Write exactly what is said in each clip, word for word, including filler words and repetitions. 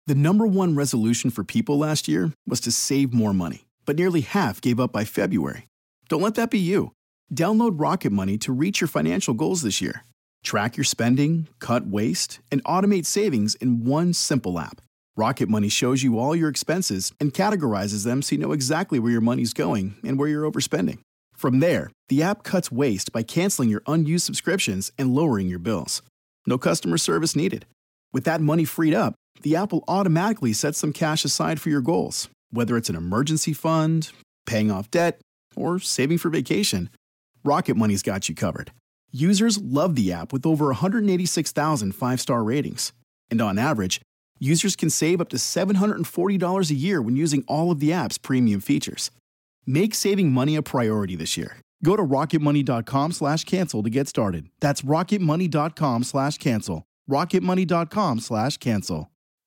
The number one resolution for people last year was to save more money, but nearly half gave up by February. Don't let that be you. Download Rocket Money to reach your financial goals this year. Track your spending, cut waste, and automate savings in one simple app. Rocket Money shows you all your expenses and categorizes them so you know exactly where your money's going and where you're overspending. From there, the app cuts waste by canceling your unused subscriptions and lowering your bills. No customer service needed. With that money freed up, the app will automatically set some cash aside for your goals, whether it's an emergency fund, paying off debt, or saving for vacation. Rocket Money's got you covered. Users love the app with over one hundred eighty-six thousand five-star ratings. And on average, users can save up to seven hundred forty dollars a year when using all of the app's premium features. Make saving money a priority this year. Go to rocketmoney.com slash cancel to get started. That's rocketmoney.com slash cancel. rocketmoney.com slash cancel.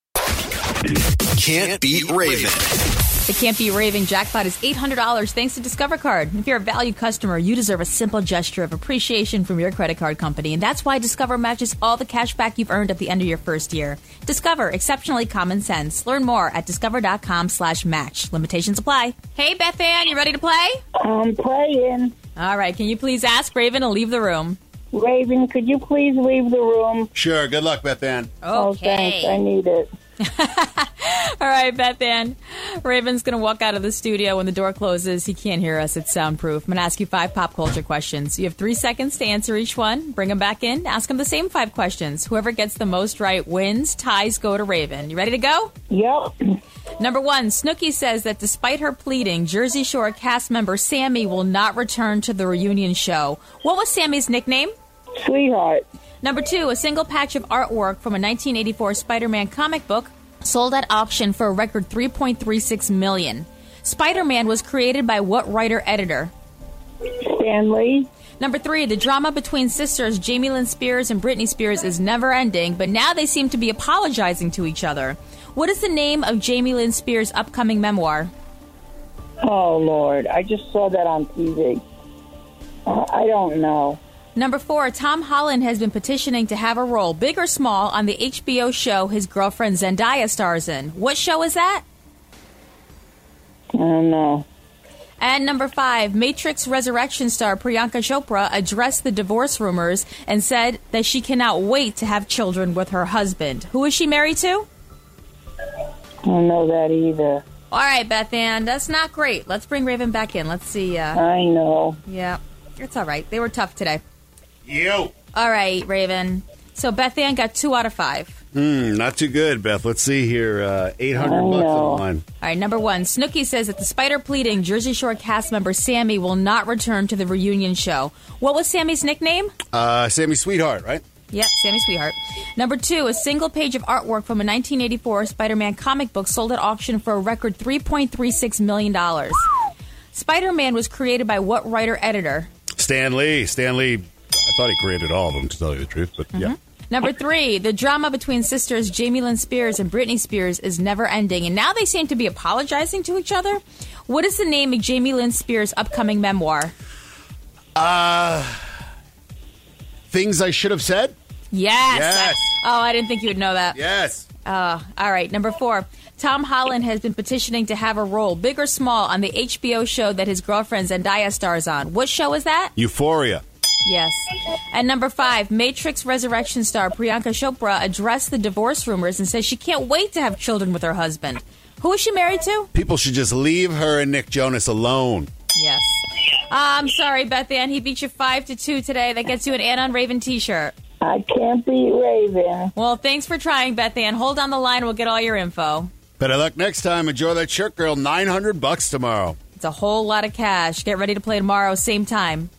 Can't beat Raven. The Can't Beat Raven jackpot is eight hundred dollars thanks to Discover Card. If you're a valued customer, you deserve a simple gesture of appreciation from your credit card company, and that's why Discover matches all the cash back you've earned at the end of your first year. Discover, exceptionally common sense. Learn more at discover.com slash match. Limitations apply. Hey, Beth Ann, you ready to play? I'm playing. All right, can you please ask Raven to leave the room? Raven, could you please leave the room? Sure. Good luck, Beth Ann. Okay. Oh, thanks. I need it. All right, Beth Ann. Raven's going to walk out of the studio when the door closes. He can't hear us. It's soundproof. I'm going to ask you five pop culture questions. You have three seconds to answer each one. Bring them back in. Ask them the same five questions. Whoever gets the most right wins. Ties go to Raven. You ready to go? Yep. Number one, Snooki says that despite her pleading, Jersey Shore cast member Sammy will not return to the reunion show. What was Sammy's nickname? Sweetheart. Number two, a single patch of artwork from a nineteen eighty-four Spider-Man comic book sold at auction for a record three point three six million dollars. Spider-Man was created by what writer-editor? Stan Lee. Number three, the drama between sisters Jamie Lynn Spears and Britney Spears is never ending, but now they seem to be apologizing to each other. What is the name of Jamie Lynn Spears' upcoming memoir? Oh, Lord. I just saw that on T V. Uh, I don't know. Number four, Tom Holland has been petitioning to have a role, big or small, on the H B O show his girlfriend Zendaya stars in. What show is that? I don't know. And number five, Matrix Resurrection star Priyanka Chopra addressed the divorce rumors and said that she cannot wait to have children with her husband. Who is she married to? I don't know that either. All right, Beth Ann, that's not great. Let's bring Raven back in. Let's see. Uh, I know. Yeah, it's all right. They were tough today. You. All right, Raven. So Beth Ann got two out of five. Hmm, not too good, Beth. Let's see here. Uh, eight hundred I bucks know. on the line. All right, number one, Snooki says that despite her pleading, Jersey Shore cast member Sammy will not return to the reunion show. What was Sammy's nickname? Uh, Sammy Sweetheart, right? Yep, Sammy Sweetheart. Number two, a single page of artwork from a nineteen eighty-four Spider-Man comic book sold at auction for a record three point three six million dollars. Spider-Man was created by what writer-editor? Stan Lee. Stan Lee. I thought he created all of them, to tell you the truth, but Mm-hmm. yeah. Number three, the drama between sisters Jamie Lynn Spears and Britney Spears is never ending, and now they seem to be apologizing to each other. What is the name of Jamie Lynn Spears' upcoming memoir? Uh, Things I Should Have Said? Yes. Yes. Oh, I didn't think you would know that. Yes. Uh, all right, number four. Tom Holland has been petitioning to have a role, big or small, on the H B O show that his girlfriend Zendaya stars on. What show is that? Euphoria. Yes. And number five, Matrix Resurrection star Priyanka Chopra addressed the divorce rumors and says she can't wait to have children with her husband. Who is she married to? People should just leave her and Nick Jonas alone. Yes. Uh, I'm sorry, Beth Ann. He beat you five to two today. That gets you an Ann on Raven t-shirt. I can't beat Raven. Well, thanks for trying, Beth Ann. Hold on the line. We'll get all your info. Better luck next time. Enjoy that shirt, girl. nine hundred bucks tomorrow. It's a whole lot of cash. Get ready to play tomorrow, same time.